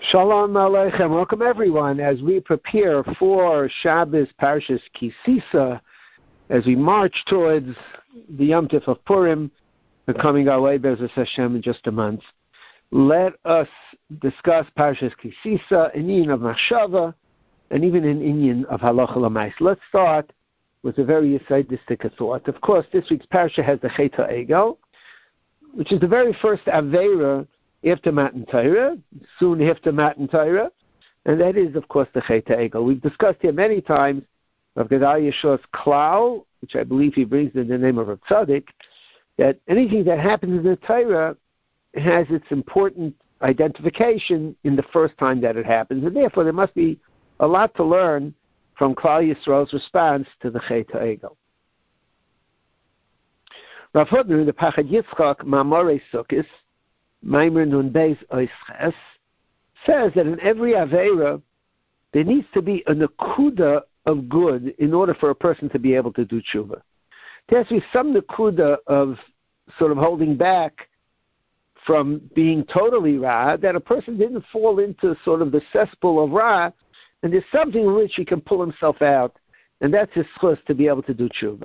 Shalom Aleichem. Welcome everyone as we prepare for Shabbos Parshas Kisisa, as we march towards the Yom Tif of Purim, coming our way, Be'ezus Hashem, in just a month. Let us discuss Parshas Kisisa, an inyan of Machshava, and even an inyan of Halacha L'Mais. Let's start with a very Yisaidistic thought. Of course, this week's Parsha has the Chet HaEgel, which is the very first Aveira after Matan Torah, soon after Matan Torah, and that is, of course, the Chet HaEgel. We've discussed here many times of Gedalia Shah's Klal, which I believe he brings in the name of Rav Tzaddik, that anything that happens in the Torah has its important identification in the first time that it happens, and therefore there must be a lot to learn from Klal Yisrael's response to the Chet HaEgel. Rav Hutner in the Pachad Yitzchak Ma'amorei Sukkos, Maimer Nun Beis Oisches, says that in every Aveira there needs to be a nakuda of good in order for a person to be able to do tshuva. There has to be some nakuda of sort of holding back from being totally ra, that a person didn't fall into sort of the cesspool of ra, and there's something in which he can pull himself out, and that's his chus to be able to do tshuva.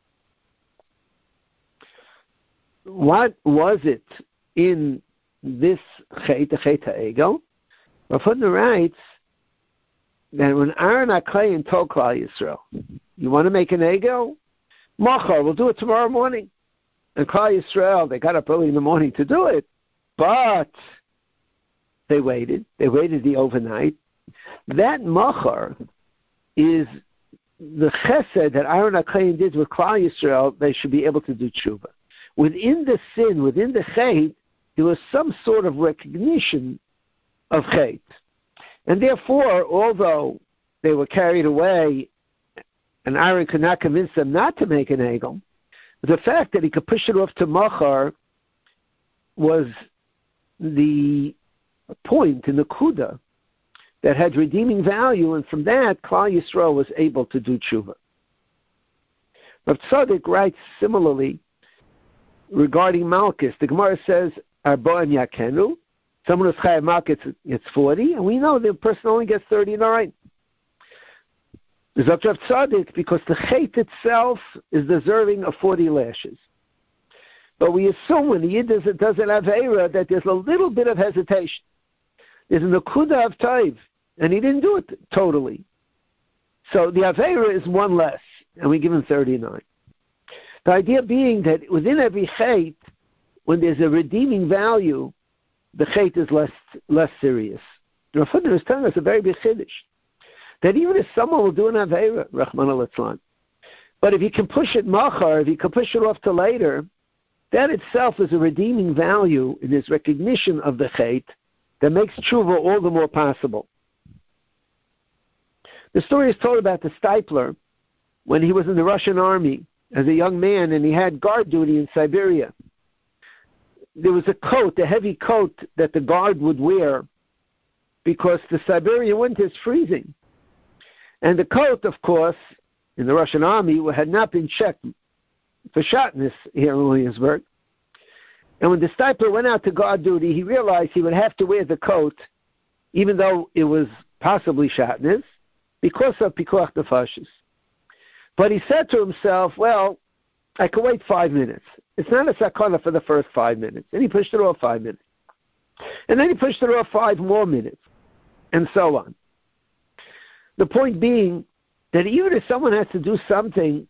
What was it in this Chet, the Chet HaEgel? Rav Hutner writes that when Aaron HaKohen told Klal Yisrael, you want to make an Egel? Machar, we'll do it tomorrow morning. And Klal Yisrael, they got up early in the morning to do it, but they waited. They waited the overnight. That Machar is the chesed that Aaron HaKohen did with Klal Yisrael. They should be able to do tshuva. Within the sin, within the Chet, there was some sort of recognition of Chet. And therefore, although they were carried away and Aaron could not convince them not to make an Egel, the fact that he could push it off to Machar was the point in the Kuda that had redeeming value, and from that, Klal Yisrael was able to do tshuva. Rav Tzaddik writes similarly regarding Malchus. The Gemara says, Arboim Yakenu, someone who's Chayav Malchus gets 40, and we know the person only gets 39. There's up to Rav Tzaddik because the Chet itself is deserving of 40 lashes. But we assume when the Yid does an Aveira that there's a little bit of hesitation. There's an Akuda of Taiv, and he didn't do it totally. So the Aveira is one less, and we give him 39. The idea being that within every Chet, when there's a redeeming value, the Chet is less serious. Rav Hutner is telling us a very big chiddush, that even if someone will do an Aveira, Rahman al-Islam, but if he can push it Machar, if he can push it off to later, that itself is a redeeming value in his recognition of the Chet that makes tshuva all the more possible. The story is told about the Stipler when he was in the Russian army as a young man and he had guard duty in Siberia. There was a coat, a heavy coat that the guard would wear because the Siberian winter is freezing. And the coat, of course, in the Russian army had not been checked for shotness here in Williamsburg. And when the Stipler went out to guard duty, he realized he would have to wear the coat, even though it was possibly shotness, because of Pikuach Nefashis. But he said to himself, well, I could wait 5 minutes. It's not a sakana for the first 5 minutes. And he pushed it off 5 minutes. And then he pushed it off 5 more minutes, and so on. The point being that even if someone has to do something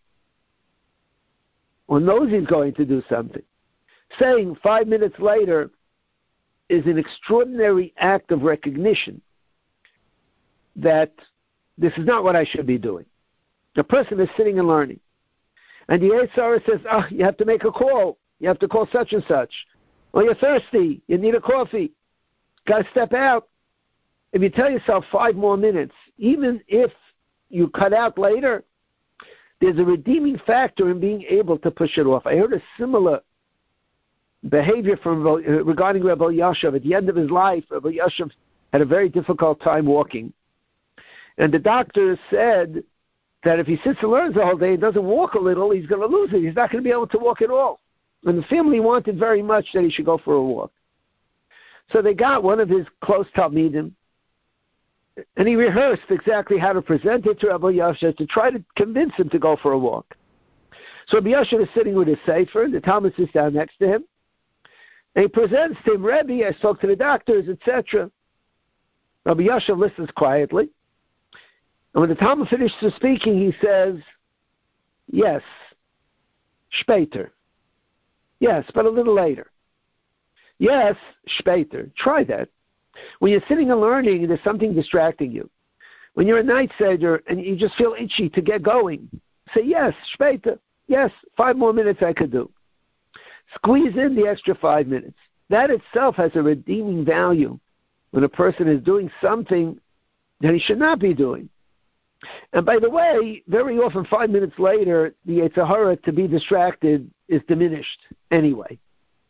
or knows he's going to do something, saying 5 minutes later is an extraordinary act of recognition that this is not what I should be doing. The person is sitting and learning. And the Yetzer Hara says, you have to make a call. You have to call such and such. Or you're thirsty. You need a coffee. Got to step out. If you tell yourself 5 more minutes, even if you cut out later, there's a redeeming factor in being able to push it off. I heard a similar behavior regarding Rabbi Yashav. At the end of his life, Rabbi Yashav had a very difficult time walking. And the doctor said that if he sits and learns the whole day and doesn't walk a little, he's going to lose it. He's not going to be able to walk at all. And the family wanted very much that he should go for a walk. So they got one of his close Talmidim, and he rehearsed exactly how to present it to Rabbi Yoshe to try to convince him to go for a walk. So Rabbi Yoshe is sitting with his sefer, and the Talmud sits down next to him, and he presents to him, Rebbe, I spoke to the doctors, etc. Rabbi Yoshe listens quietly, and when the Talmud finishes speaking, he says, yes, später. Yes, but a little later. Yes, später. Try that. When you're sitting and learning and there's something distracting you, when you're a night seder and you just feel itchy to get going, say, yes, später. Yes, 5 more minutes I could do. Squeeze in the extra 5 minutes. That itself has a redeeming value when a person is doing something that he should not be doing. And by the way, very often 5 minutes later, the Yetzer Hara to be distracted is diminished anyway.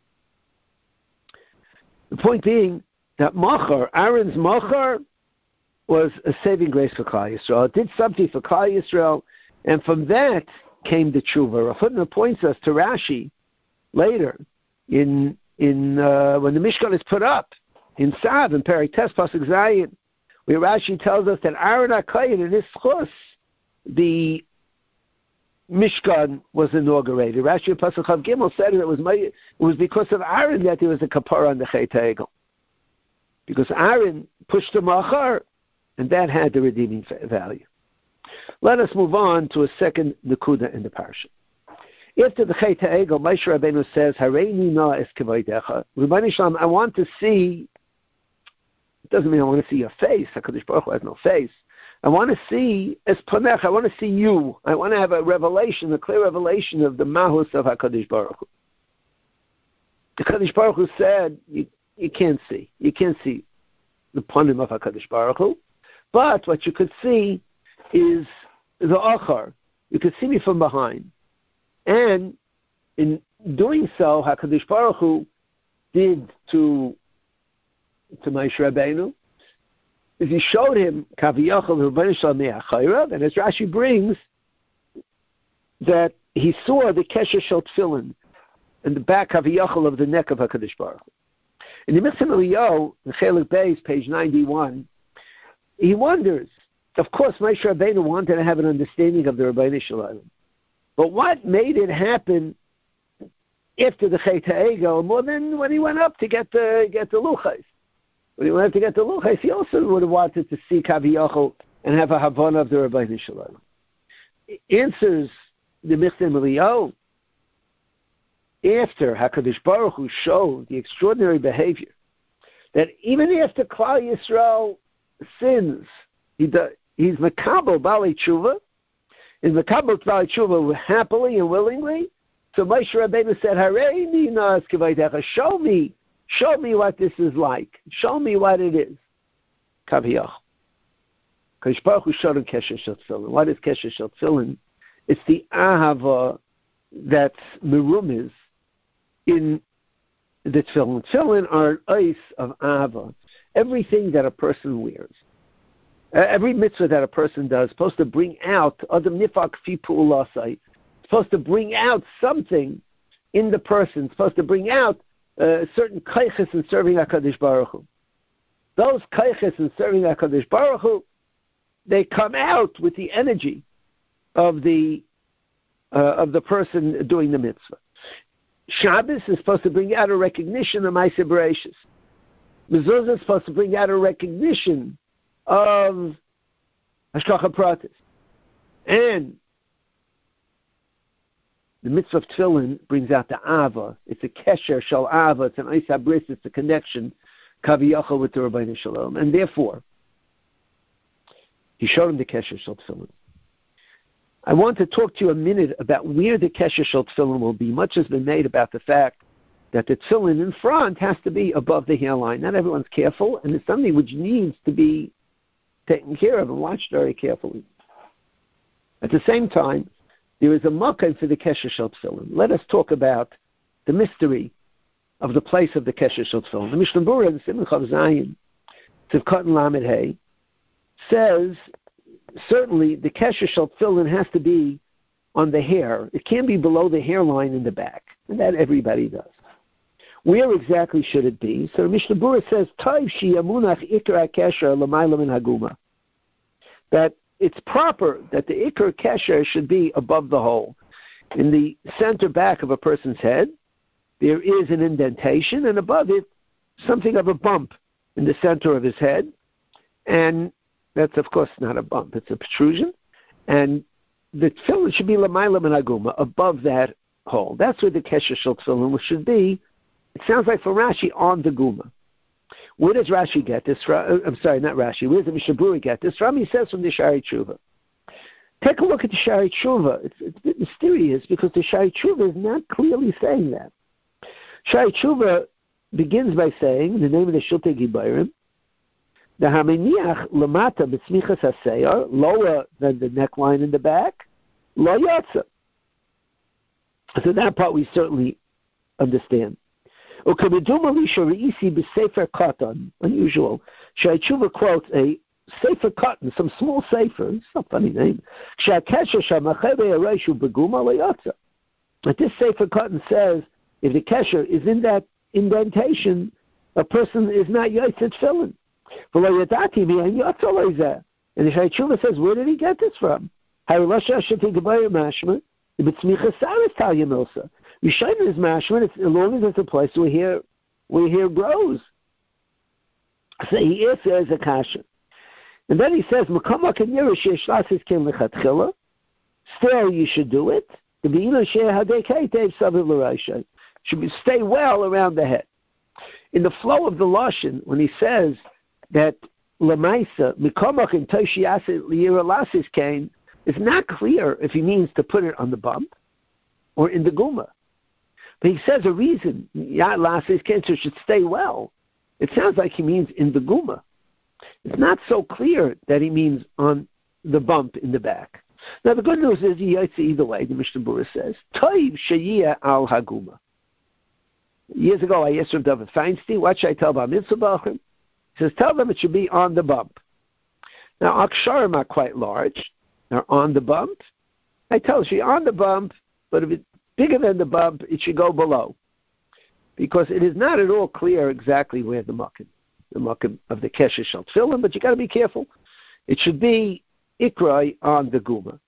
The point being that Machar, Aaron's Machar, was a saving grace for Klal Yisrael. It did something for Klal Yisrael, and from that came the tshuva. Rav Hutner points us to Rashi later in when the Mishkan is put up in Sav in Perek Tes Pasuk Zayin, where Rashi tells us that Aaron HaKohen in his chus, the Mishkan was inaugurated. Rashi in Pasuk Chav Gimel said it was because of Aaron that there was a kapara on the Chet HaEgel. Because Aaron pushed the Machar, and that had the redeeming value. Let us move on to a second Nakuda in the parsha. After the Chet HaEgel, Moshe Rabbeinu says, Hareini na es kavodecha. Rebbeinu Shalom, I want to see, it doesn't mean I want to see your face, HaKadosh Baruch Hu has no face. I want to see es ponech, I want to see you. I want to have a revelation, a clear revelation of the Mahus of HaKadosh Baruch Hu. The HaKadosh Baruch Hu said, you can't see. You can't see the ponim of HaKadosh Baruch Hu. But what you could see is the achar. You could see me from behind. And in doing so, HaKadosh Baruch Hu did to Moshe Rabbeinu is he showed him Kaviyachal Rebbeinu Shalom Me'achayrav, and as Rashi brings, that he saw the Kesher Shel Tefillin in the back Kaviyachal of the neck of HaKadosh Baruch Hu. In the Mitzvah Eliyahu, in Chelik Beis, page 91, he wonders, of course, Moshe Rabbeinu wanted to have an understanding of the Rebbeinu Shalom. But what made it happen after the Chet HaEgel more than when he went up to get the Luchais? When he went up to get the Luchais, he also would have wanted to see Kaviyachal and have a Havana of the Rebbeinu Shalom. Answers the Mitzvah Eliyahu, after HaKadosh Baruch Hu showed the extraordinary behavior, that even after Klal Yisrael sins, he's Makabel Bali Tshuva, is Makabel Bali Tshuva happily and willingly. So Moshe Rabbeinu said, Hareini na es kavodecha, show me what this is like. Show me what it is. Kaviyach. HaKadosh Baruch Hu showed him Kesher Shel Tefillin. What is Kesher Shel Tefillin? It's the ahava that's merumiz in the tefillin. Tefillin are an ice of ahava. Everything that a person wears, every mitzvah that a person does, is supposed to bring out adam nifak fi pu'ulasai. Supposed to bring out something in the person. It's supposed to bring out certain kaiches in serving HaKadosh Baruch Hu. Those kaiches in serving HaKadosh Baruch Hu, they come out with the energy of the person doing the mitzvah. Shabbos is supposed to bring out a recognition of Ma'aseh Bereishis. Mezuzah is supposed to bring out a recognition of Hashgacha Pratis. And the mitzvah of Tefillin brings out the Ava. It's a Kesher Shel Ava. It's an Eis HaBris. It's a connection, Kaviyachal, with the Rebbeinu Shalom. And therefore, he showed him the Kesher Shel Tefillin. I want to talk to you a minute about where the Kesher Shel Tefillin will be. Much has been made about the fact that the Tefillin in front has to be above the hairline. Not everyone's careful, and it's something which needs to be taken care of and watched very carefully. At the same time, there is a makkah for the Kesher Shel Tefillin. Let us talk about the mystery of the place of the Kesher Shel Tefillin. The Mishnah Berurah in Simon Chav Zayin, Tivkot and Lamed Hey, says certainly the Kesher Shel Tefillin has to be on the hair. It can't be below the hairline in the back, and that everybody does. Where exactly should it be? So Mishnah Berurah says, Taiv shiyamunach ikra kesher l'mayla min haguma. That it's proper that the ikra kesher should be above the hole. In the center back of a person's head, there is an indentation, and above it, something of a bump in the center of his head. And that's, of course, not a bump. It's a protrusion. And the tefillin should be l'mayla min haguma, above that hole. That's where the kesher shel tefillin should be. It sounds like for Rashi, on the guma. Where does Rashi get this from? I'm sorry, not Rashi. Where does the Mishnah Berurah get this from? He says from the Shari Tshuva. Take a look at the Shari Tshuva. It's a bit mysterious because the Shari Tshuva is not clearly saying that. Shari Tshuva begins by saying, in the name of the Shiltei Gibayrim, the hameniach lamata b'tzmichas haseyar, lower than the neckline in the back, lo yatsa. So that part we certainly understand. Unusual. Shai Tshuva quotes a sefer cotton, some small sefer. It's not a funny name. But this sefer cotton says if the kesher is in that indentation, a person is not yotzei tefillin. And the Shai Tshuva says, where did he get this from? Yishayim is mashman, as long as it's a place where hair grows. So he answers a kasha. And then he says, still you should do it. Should stay well around the head. In the flow of the Lashon, when he says that Lamaisa, Mikamach and Toshiyasit Liyiralasis came, it's not clear if he means to put it on the bump or in the guma. But he says a reason, Lasis cancer should stay well. It sounds like he means in the guma. It's not so clear that he means on the bump in the back. Now the good news is he yaitse either way, the Mishnah Berurah says. Toiv sheyiyah al haguma. Years ago I asked Rav David Feinstein, what should I tell about mitzvah bachrim? He says, tell them it should be on the bump. Now aksharim are quite large. They're on the bump. I tell you, on the bump, but if it's bigger than the bump, it should go below. Because it is not at all clear exactly where the makom of the kesher shel tefillin, but you got to be careful. It should be ikrai on the guma.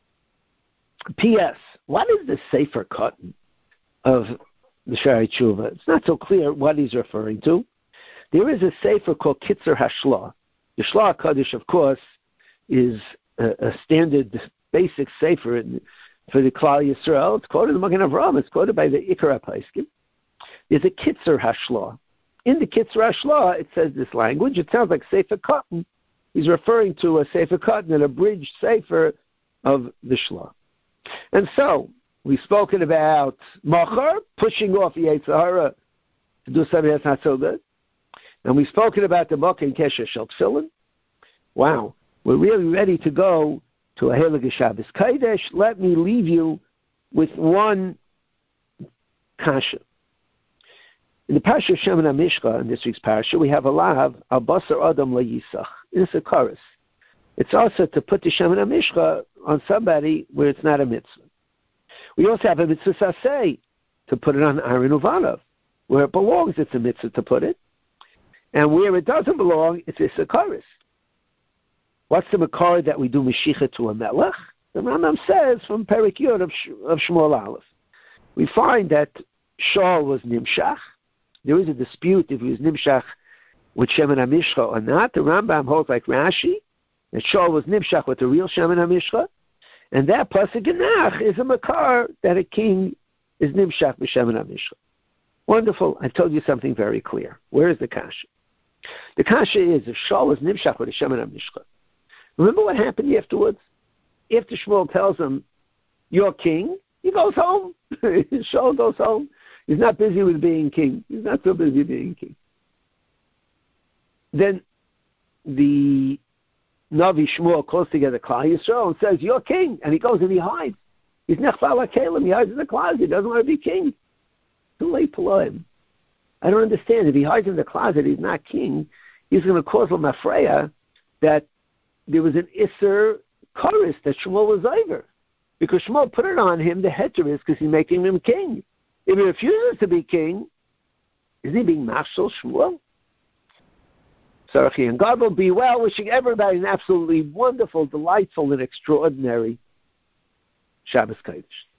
P.S. What is the sefer cotton of the Shari Tshuva? It's not so clear what he's referring to. There is a sefer called Kitzer Hashlah. The Shlah Kaddish, of course, is a standard basic sefer for the Klal Yisrael. It's quoted in the Magen Avraham. It's quoted by the Ikar HaPaiskim. There's a Kitzer Hashlah. In the Kitzer Hashlah, it says this language. It sounds like Sefer Cotton. He's referring to a Sefer Cotton, an abridged Sefer of the Shlah. And so, we've spoken about Machar, pushing off the Yetzer Hara to do something that's not so good. And we've spoken about the Makom and Kesher Shel Tefillin. Wow. We're really ready to go to a Heilige Shabbos Kodesh. Let me leave you with one kasha. In the Parsha of Shemin HaMishcha, in this week's Parsha, we have a lav, al basar adam la'yisach. It's a chorus. It's also to put the Shemin HaMishcha on somebody where it's not a mitzvah. We also have a mitzvah saseh, to put it on Aaron Uvanov. Where it belongs, it's a mitzvah to put it. And where it doesn't belong, it's a chorus. What's the makar that we do Mashiach to a melech? The Rambam says from Perek Yud of Shmuel Aleph. We find that Shaul was Nimshach. There is a dispute if he was Nimshach with Shemin HaMishcha or not. The Rambam holds like Rashi that Shaul was Nimshach with the real Shemin HaMishcha. And that pasuk Genach is a makar that a king is Nimshach with Shemin HaMishcha. Wonderful. I told you something very clear. Where is the kasha? The kasha is if Shaul was Nimshach with the Shemin HaMishcha. Remember what happened afterwards? After Shmuel tells him, you're king, he goes home. Shaul goes home. He's not busy with being king. He's not so busy being king. Then the Navi Shmuel calls together Klal Yisrael and says, you're king. And he goes and he hides. He's nechval ha'kelim. He hides in the closet. He doesn't want to be king. Too late to him. I don't understand. If he hides in the closet, he's not king. He's going to cause Lamafreya that there was an Isser chorus that Shmuel was over. Because Shmuel put it on him, the heteris, because he's making him king. If he refuses to be king, Is he being Mashal Shmuel? Sarachi and Gadol, be well, wishing everybody an absolutely wonderful, delightful, and extraordinary Shabbos Kodesh.